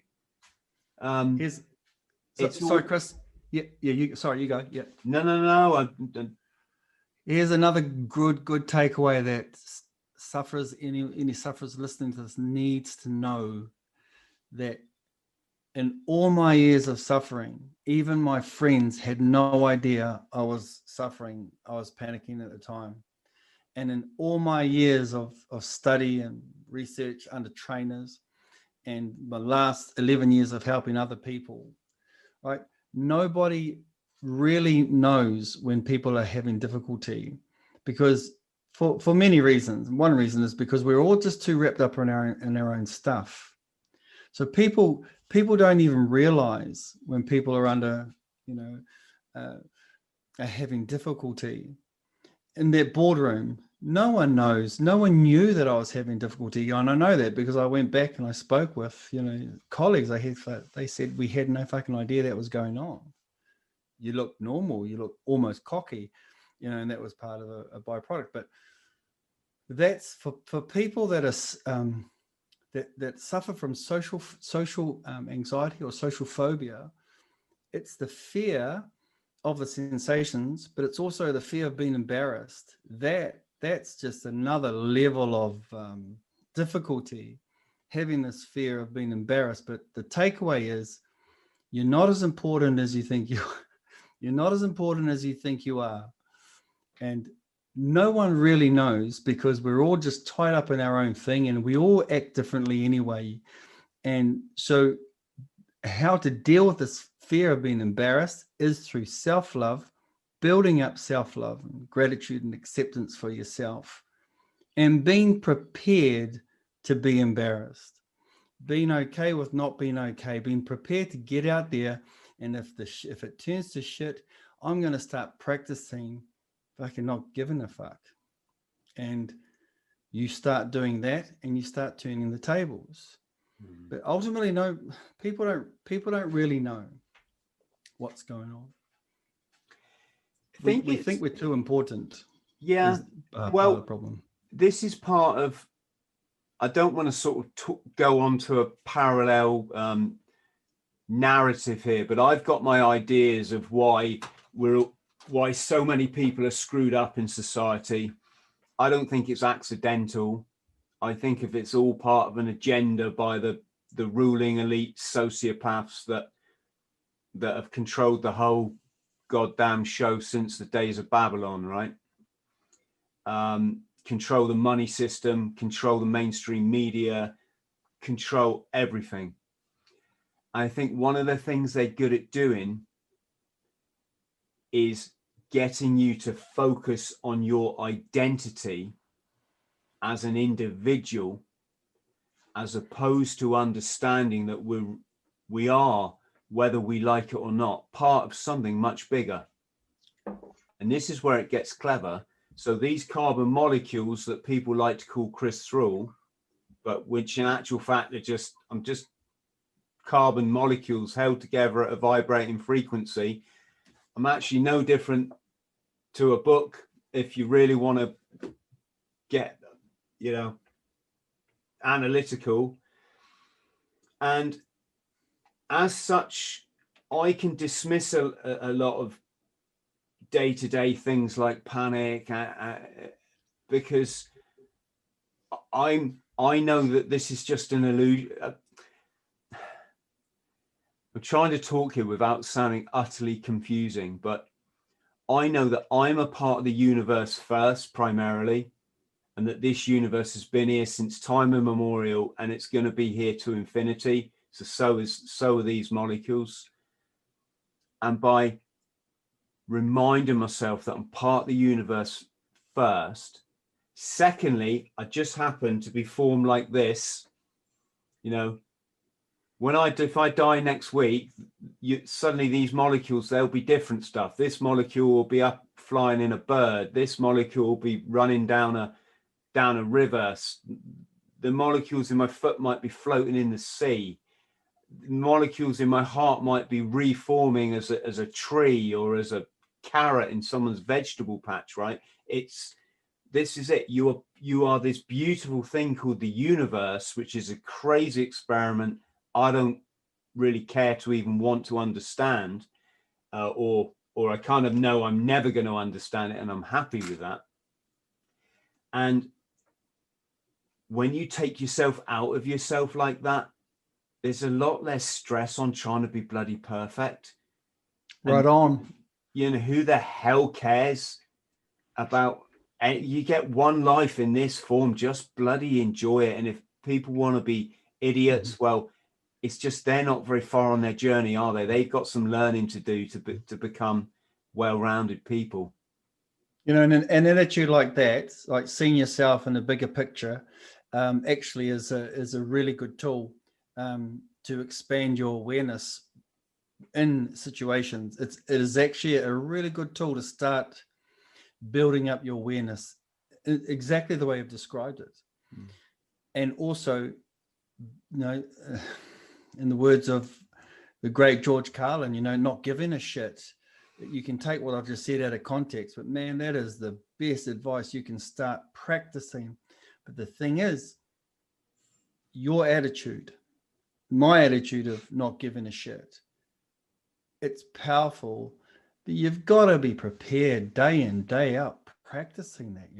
Sorry, Chris. Yeah. You go. Yeah. No. Here's another good takeaway that sufferers, any sufferers listening to this, needs to know, that in all my years of suffering, even my friends had no idea I was suffering. I was panicking at the time. And in all my years of study and research under trainers, and my last 11 years of helping other people, right? Nobody really knows when people are having difficulty, because for many reasons. One reason is because we're all just too wrapped up in our own stuff. So people don't even realize when people are under, are having difficulty in that boardroom. No one knows. No one knew that I was having difficulty. And I know that because I went back and I spoke with, colleagues. They said we had no fucking idea that was going on. You look normal. You look almost cocky, and that was part of a byproduct. But that's for people that are that suffer from social anxiety or social phobia. It's the fear of the sensations, but it's also the fear of being embarrassed. That's just another level of difficulty, having this fear of being embarrassed. But the takeaway is, you're not as important as you think you are. You're not as important as you think you are. And no one really knows, because we're all just tied up in our own thing and we all act differently anyway. And so how to deal with this fear of being embarrassed is through self-love, building up self-love and gratitude and acceptance for yourself. and being prepared to be embarrassed, being okay with not being okay, being prepared to get out there. And if it turns to shit, I'm going to start practicing fucking not giving a fuck. And you start doing that, and you start turning the tables. But ultimately, no, people don't really know what's going on. We think we're too important. Yeah. Well, Well, part of the problem. This is part of, I don't want to sort of go on to a parallel narrative here, but I've got my ideas of why so many people are screwed up in society. I don't think it's accidental. I think if it's all part of an agenda by the ruling elite sociopaths that have controlled the whole goddamn show since the days of Babylon, right? Control the money system, control the mainstream media, control everything. I think one of the things they're good at doing is getting you to focus on your identity as an individual, as opposed to understanding that we are, whether we like it or not, part of something much bigger. And this is where it gets clever. So these carbon molecules that people like to call crystal, but which in actual fact are just carbon molecules held together at a vibrating frequency. I'm actually no different to a book if you really want to get, analytical. And as such, I can dismiss a lot of day-to-day things like panic because I know that this is just an illusion. I'm trying to talk here without sounding utterly confusing, but I know that I'm a part of the universe first, primarily, and that this universe has been here since time immemorial, and it's going to be here to infinity. So are these molecules. And by reminding myself that I'm part of the universe first, secondly, I just happen to be formed like this, if I die next week, suddenly these molecules, they'll be different stuff. This molecule will be up flying in a bird. This molecule will be running down a river. The molecules in my foot might be floating in the sea. The molecules in my heart might be reforming as a tree or as a carrot in someone's vegetable patch, right? This is it. You are this beautiful thing called the universe, which is a crazy experiment I don't really care to even want to understand, or I kind of know I'm never going to understand it, and I'm happy with that. And when you take yourself out of yourself like that, there's a lot less stress on trying to be bloody perfect. Right on. Who the hell cares about? You get one life in this form, just bloody enjoy it. And if people want to be idiots, well, it's just they're not very far on their journey, are they? They've got some learning to do to become well-rounded people. And an attitude like that, like seeing yourself in the bigger picture, actually is a really good tool to expand your awareness in situations. It is actually a really good tool to start building up your awareness exactly the way I've described it. And also, in the words of the great George Carlin, not giving a shit. You can take what I've just said out of context, but man, that is the best advice you can start practicing. But the thing is, your attitude, my attitude of not giving a shit, it's powerful, but you've got to be prepared day in, day out, practicing that,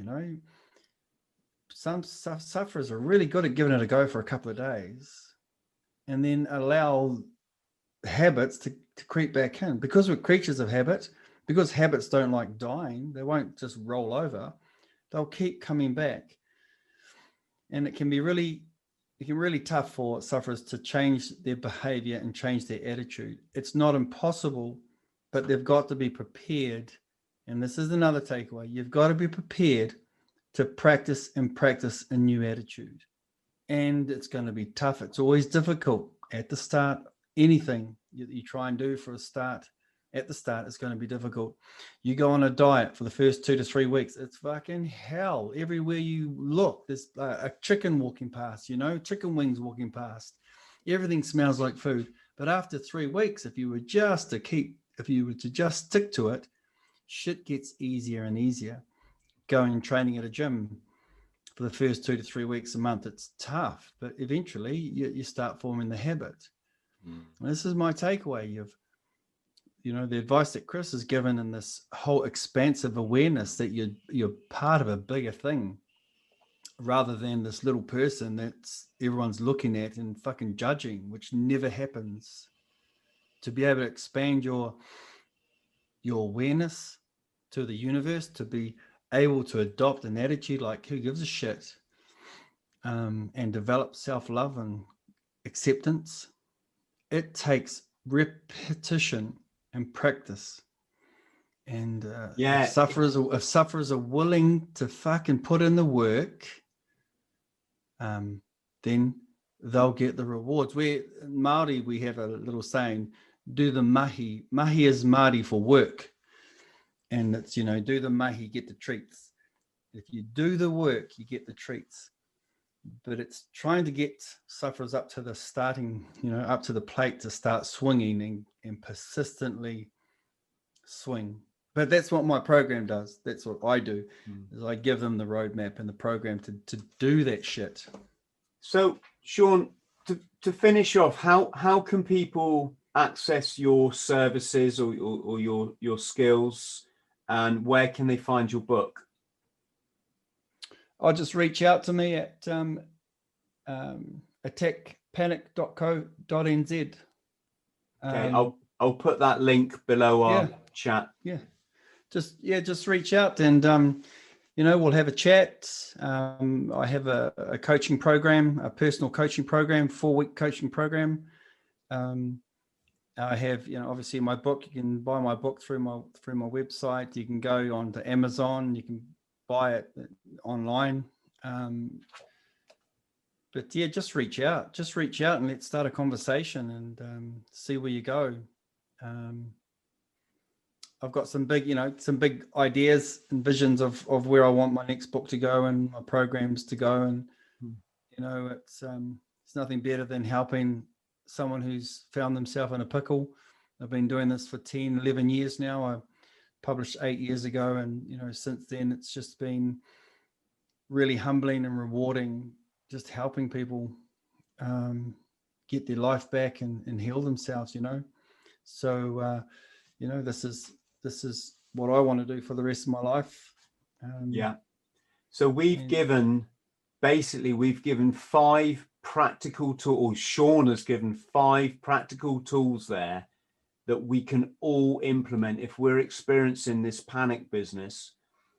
Some sufferers are really good at giving it a go for a couple of days and then allow habits to creep back in. Because we're creatures of habit, because habits don't like dying, they won't just roll over, they'll keep coming back. And it can be really tough for sufferers to change their behavior and change their attitude. It's not impossible, but they've got to be prepared. And this is another takeaway. You've got to be prepared to practice and practice a new attitude. And it's going to be tough. It's always difficult at the start. Anything you try and do for a start, at the start, it's going to be difficult. You go on a diet for the first 2 to 3 weeks, it's fucking hell. Everywhere you look, there's a chicken walking past, chicken wings walking past. Everything smells like food. But after 3 weeks, if you were to just stick to it, shit gets easier and easier. Going and training at a gym for the first 2 to 3 weeks a month, it's tough, but eventually you start forming the habit. This is my takeaway. The advice that Chris has given in this whole expansive awareness that you're part of a bigger thing, rather than this little person that's everyone's looking at and fucking judging, which never happens. To be able to expand your awareness to the universe, to be able to adopt an attitude like who gives a shit, and develop self-love and acceptance, it takes repetition and practice. And if sufferers are willing to fucking put in the work, then they'll get the rewards. In Māori, we have a little saying, do the mahi. Mahi is Māori for work. And it's, do the mahi, get the treats. If you do the work, you get the treats. But it's trying to get sufferers up to the starting, up to the plate to start swinging and persistently swing. But that's what my program does. That's what I do, is I give them the roadmap and the program to do that shit. So, Sean, to finish off, how can people access your services or your skills, and where can they find your book? I'll just reach out to me at attackpanic.co.nz. Okay, I'll put that link below our chat. Just reach out and we'll have a chat. I have a coaching program, a personal coaching program, 4-week coaching program. I have, obviously my book. You can buy my book through my website. You can go on to Amazon. You can buy it online. But yeah, just reach out and let's start a conversation and see where you go. I've got some big ideas and visions of where I want my next book to go and my programs to go. And, it's nothing better than helping someone who's found themselves in a pickle. I've been doing this for 10, 11 years now. I published 8 years ago. And, since then it's just been really humbling and rewarding, just helping people get their life back and heal themselves, So, this is what I want to do for the rest of my life. So we've given 5 practical tools. Sean has given 5 practical tools there that we can all implement if we're experiencing this panic business.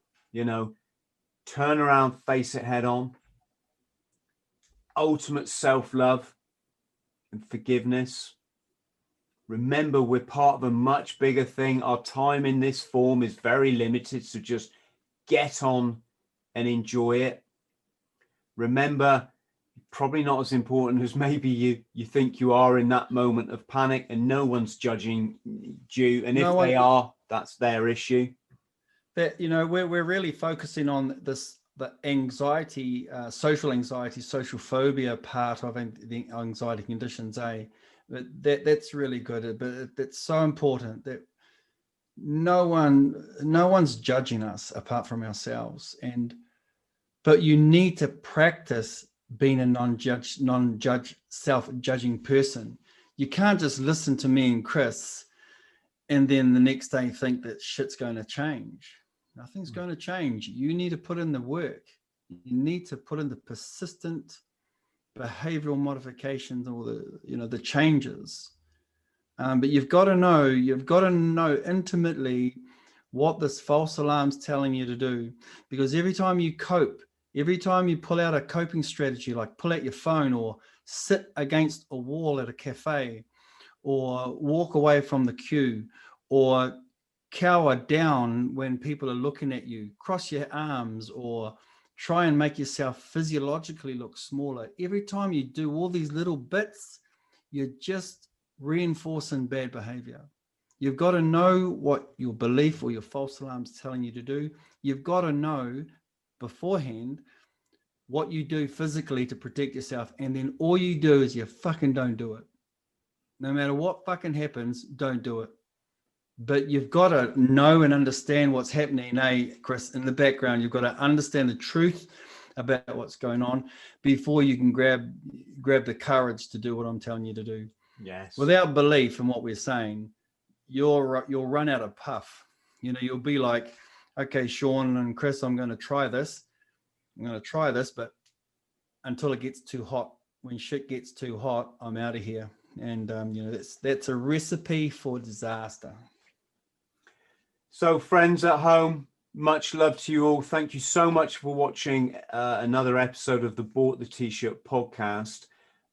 Turn around, face it head on. Ultimate self-love and forgiveness. Remember, we're part of a much bigger thing. Our time in this form is very limited, so just get on and enjoy it. Remember, probably not as important as maybe you think you are in that moment of panic, and no one's judging you. And if they are, that's their issue. That, we're really focusing on the anxiety, social anxiety, social phobia part of the anxiety conditions, But that's really good. But it's so important that no one's judging us apart from ourselves. But you need to practice being a non-judge, self-judging person. You can't just listen to me and Chris and then the next day think that shit's going to change. Nothing's going to change. You need to put in the work. You need to put in the persistent behavioral modifications or the changes. But you've got to know intimately what this false alarm's telling you to do. Because every time you cope, every time you pull out a coping strategy, like pull out your phone or sit against a wall at a cafe or walk away from the queue or cower down when people are looking at you, cross your arms or try and make yourself physiologically look smaller. Every time you do all these little bits, you're just reinforcing bad behavior. You've got to know what your belief or your false alarm is telling you to do. You've got to know beforehand what you do physically to protect yourself. And then all you do is you fucking don't do it. No matter what fucking happens, don't do it. But you've got to know and understand what's happening, Chris, in the background. You've got to understand the truth about what's going on before you can grab the courage to do what I'm telling you to do. Yes. Without belief in what we're saying, you'll run out of puff. You'll be like, okay, Sean and Chris, I'm going to try this, but until it gets too hot. When shit gets too hot, I'm out of here. And that's a recipe for disaster. So, friends at home, much love to you all. Thank you so much for watching another episode of the Bought the T-Shirt podcast.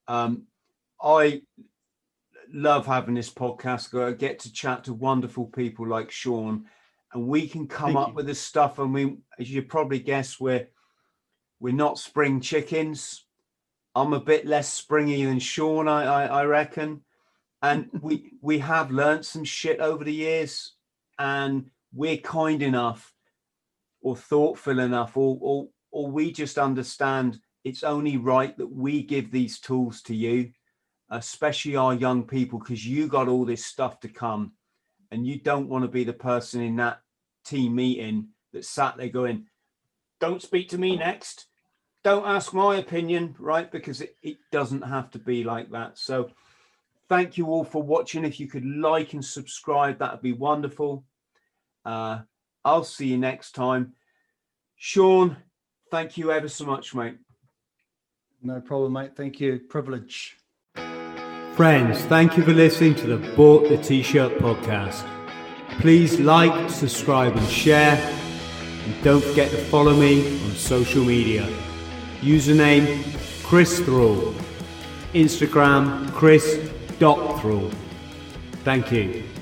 I love having this podcast. I get to chat to wonderful people like Sean, and we can come up with this stuff. And we, as you probably guess, we're not spring chickens. I'm a bit less springy than Sean, I reckon. And we have learned some shit over the years, and we're kind enough or thoughtful enough, or we just understand it's only right that we give these tools to you, especially our young people, because you got all this stuff to come, and you don't want to be the person in that team meeting that sat there going, don't speak to me next. Don't ask my opinion, right? Because it doesn't have to be like that. So thank you all for watching. If you could like and subscribe, that would be wonderful. I'll see you next time. Sean, thank you ever so much, mate. No problem, mate. Thank you. Privilege. Friends, thank you for listening to the Bought the T-Shirt podcast. Please like, subscribe and share. And don't forget to follow me on social media. Username Chris Thrall. Instagram Chris.Thrall. Thank you.